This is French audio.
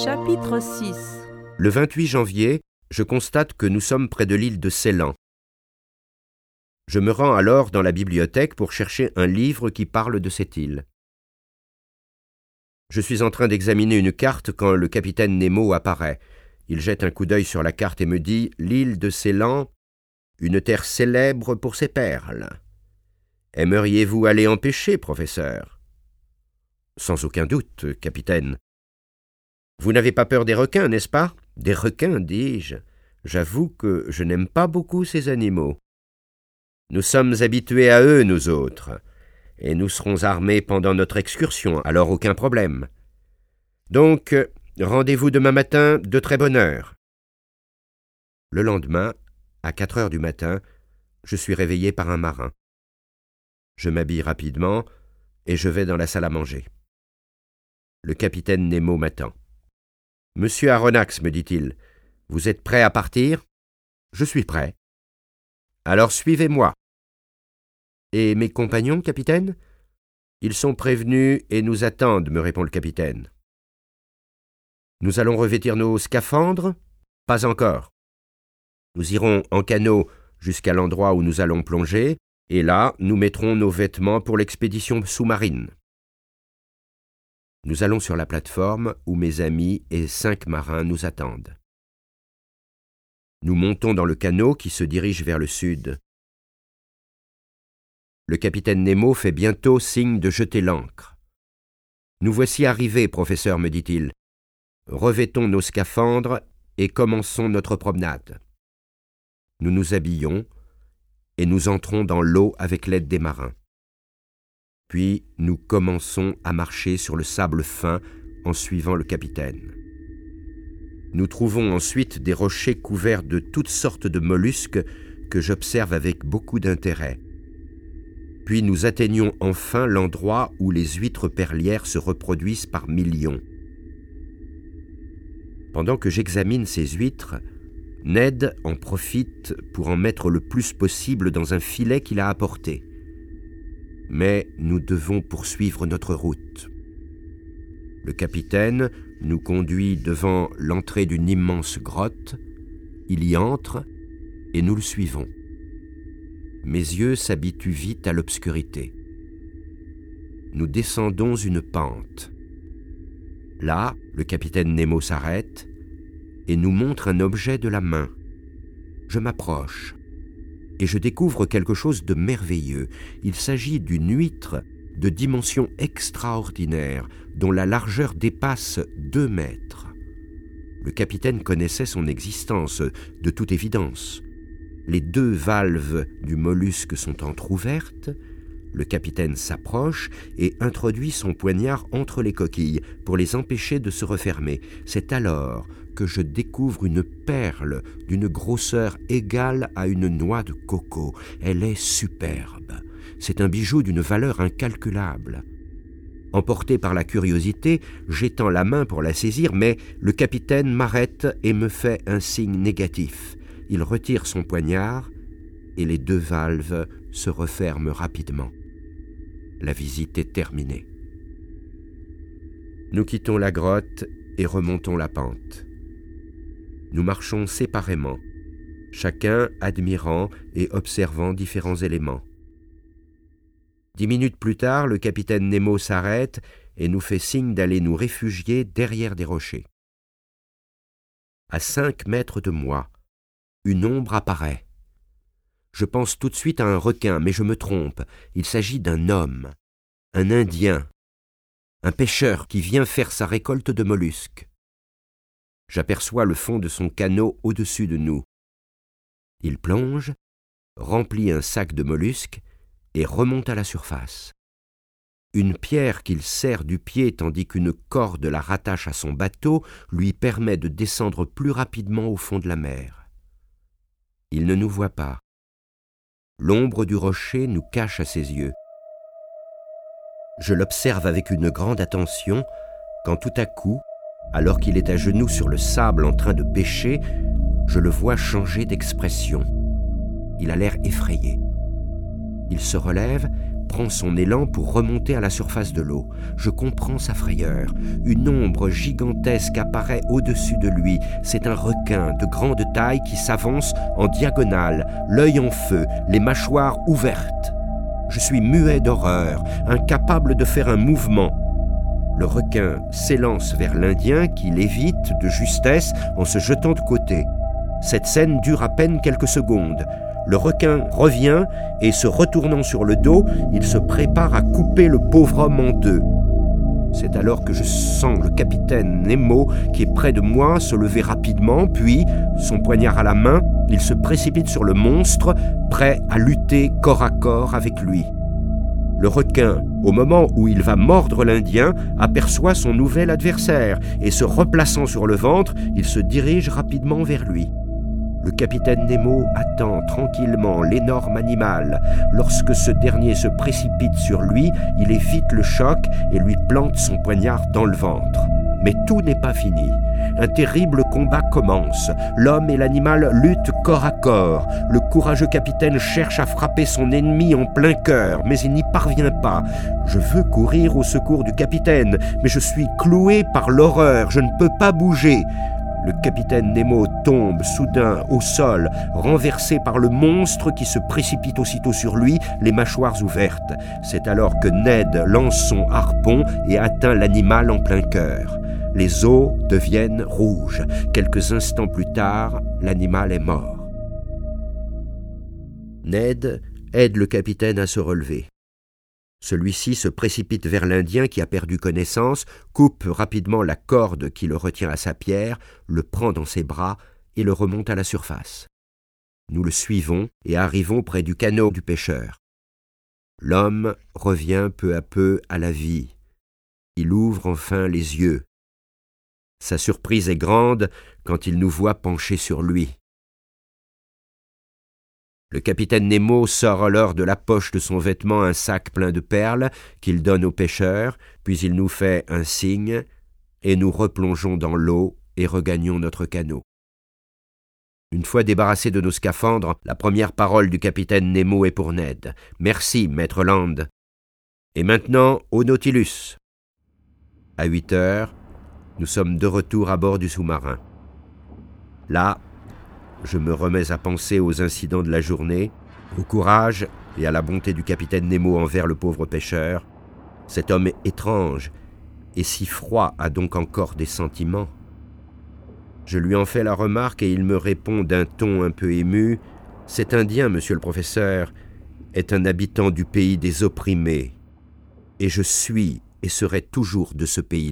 Chapitre 6. Le 28 janvier, je constate que nous sommes près de l'île de Ceylan. Je me rends alors dans la bibliothèque pour chercher un livre qui parle de cette île. Je suis en train d'examiner une carte quand le capitaine Nemo apparaît. Il jette un coup d'œil sur la carte et me dit « L'île de Ceylan, une terre célèbre pour ses perles. Aimeriez-vous aller en pêcher, professeur ?»« Sans aucun doute, capitaine. »« Vous n'avez pas peur des requins, n'est-ce pas ?»« Des requins, dis-je. J'avoue que je n'aime pas beaucoup ces animaux. Nous sommes habitués à eux, nous autres, et nous serons armés pendant notre excursion, alors aucun problème. Donc, rendez-vous demain matin de très bonne heure. » Le lendemain, à 4 heures du matin, je suis réveillé par un marin. Je m'habille rapidement et je vais dans la salle à manger. Le capitaine Nemo m'attend. « Monsieur Aronnax, me dit-il, vous êtes prêt à partir ?»« Je suis prêt. »« Alors suivez-moi. »« Et mes compagnons, capitaine ?»« Ils sont prévenus et nous attendent, me répond le capitaine. »« Nous allons revêtir nos scaphandres ? » ?»« Pas encore. Nous irons en canot jusqu'à l'endroit où nous allons plonger, et là, nous mettrons nos vêtements pour l'expédition sous-marine. » Nous allons sur la plateforme où mes amis et 5 marins nous attendent. Nous montons dans le canot qui se dirige vers le sud. Le capitaine Nemo fait bientôt signe de jeter l'ancre. « Nous voici arrivés, professeur, me dit-il. Revêtons nos scaphandres et commençons notre promenade. » Nous nous habillons et nous entrons dans l'eau avec l'aide des marins. Puis nous commençons à marcher sur le sable fin en suivant le capitaine. Nous trouvons ensuite des rochers couverts de toutes sortes de mollusques que j'observe avec beaucoup d'intérêt. Puis nous atteignons enfin l'endroit où les huîtres perlières se reproduisent par millions. Pendant que j'examine ces huîtres, Ned en profite pour en mettre le plus possible dans un filet qu'il a apporté. Mais nous devons poursuivre notre route. Le capitaine nous conduit devant l'entrée d'une immense grotte. Il y entre et nous le suivons. Mes yeux s'habituent vite à l'obscurité. Nous descendons une pente. Là, le capitaine Nemo s'arrête et nous montre un objet de la main. Je m'approche et je découvre quelque chose de merveilleux. Il s'agit d'une huître de dimension extraordinaire, dont la largeur dépasse 2 mètres. Le capitaine connaissait son existence, de toute évidence. Les 2 valves du mollusque sont entr'ouvertes. Le capitaine s'approche et introduit son poignard entre les coquilles pour les empêcher de se refermer. C'est alors que je découvre une perle d'une grosseur égale à une noix de coco. Elle est superbe. C'est un bijou d'une valeur incalculable. Emporté par la curiosité, j'étends la main pour la saisir, mais le capitaine m'arrête et me fait un signe négatif. Il retire son poignard et les 2 valves se referment rapidement. La visite est terminée. Nous quittons la grotte et remontons la pente. Nous marchons séparément, chacun admirant et observant différents éléments. 10 minutes plus tard, le capitaine Nemo s'arrête et nous fait signe d'aller nous réfugier derrière des rochers. À 5 mètres de moi, une ombre apparaît. Je pense tout de suite à un requin, mais je me trompe. Il s'agit d'un homme, un Indien, un pêcheur qui vient faire sa récolte de mollusques. J'aperçois le fond de son canot au-dessus de nous. Il plonge, remplit un sac de mollusques et remonte à la surface. Une pierre qu'il serre du pied tandis qu'une corde la rattache à son bateau lui permet de descendre plus rapidement au fond de la mer. Il ne nous voit pas. L'ombre du rocher nous cache à ses yeux. Je l'observe avec une grande attention quand tout à coup, alors qu'il est à genoux sur le sable en train de pêcher, je le vois changer d'expression. Il a l'air effrayé. Il se relève, prend son élan pour remonter à la surface de l'eau. Je comprends sa frayeur. Une ombre gigantesque apparaît au-dessus de lui. C'est un requin de grande taille qui s'avance en diagonale, l'œil en feu, les mâchoires ouvertes. Je suis muet d'horreur, incapable de faire un mouvement. Le requin s'élance vers l'Indien qui l'évite de justesse en se jetant de côté. Cette scène dure à peine quelques secondes. Le requin revient et, se retournant sur le dos, il se prépare à couper le pauvre homme en deux. C'est alors que je sens le capitaine Nemo, qui est près de moi, se lever rapidement, puis, son poignard à la main, il se précipite sur le monstre, prêt à lutter corps à corps avec lui. Le requin, au moment où il va mordre l'Indien, aperçoit son nouvel adversaire et, se replaçant sur le ventre, il se dirige rapidement vers lui. Le capitaine Nemo attend tranquillement l'énorme animal. Lorsque ce dernier se précipite sur lui, il évite le choc et lui plante son poignard dans le ventre. Mais tout n'est pas fini. Un terrible combat commence. L'homme et l'animal luttent corps à corps. Le courageux capitaine cherche à frapper son ennemi en plein cœur, mais il n'y parvient pas. Je veux courir au secours du capitaine, mais je suis cloué par l'horreur. Je ne peux pas bouger. Le capitaine Nemo tombe soudain au sol, renversé par le monstre qui se précipite aussitôt sur lui, les mâchoires ouvertes. C'est alors que Ned lance son harpon et atteint l'animal en plein cœur. Les os deviennent rouges. Quelques instants plus tard, l'animal est mort. Ned aide le capitaine à se relever. Celui-ci se précipite vers l'Indien qui a perdu connaissance, coupe rapidement la corde qui le retient à sa pierre, le prend dans ses bras et le remonte à la surface. Nous le suivons et arrivons près du canot du pêcheur. L'homme revient peu à peu à la vie. Il ouvre enfin les yeux. Sa surprise est grande quand il nous voit penchés sur lui. Le capitaine Nemo sort alors de la poche de son vêtement un sac plein de perles qu'il donne au pêcheur, puis il nous fait un signe et nous replongeons dans l'eau et regagnons notre canot. Une fois débarrassés de nos scaphandres, la première parole du capitaine Nemo est pour Ned. « Merci, maître Land. Et maintenant, au Nautilus. » À 8 heures, nous sommes de retour à bord du sous-marin. Là, je me remets à penser aux incidents de la journée, au courage et à la bonté du capitaine Nemo envers le pauvre pêcheur. Cet homme étrange et si froid a donc encore des sentiments. Je lui en fais la remarque et il me répond d'un ton un peu ému : « Cet Indien, monsieur le professeur, est un habitant du pays des opprimés, et je suis et serai toujours de ce pays-là. »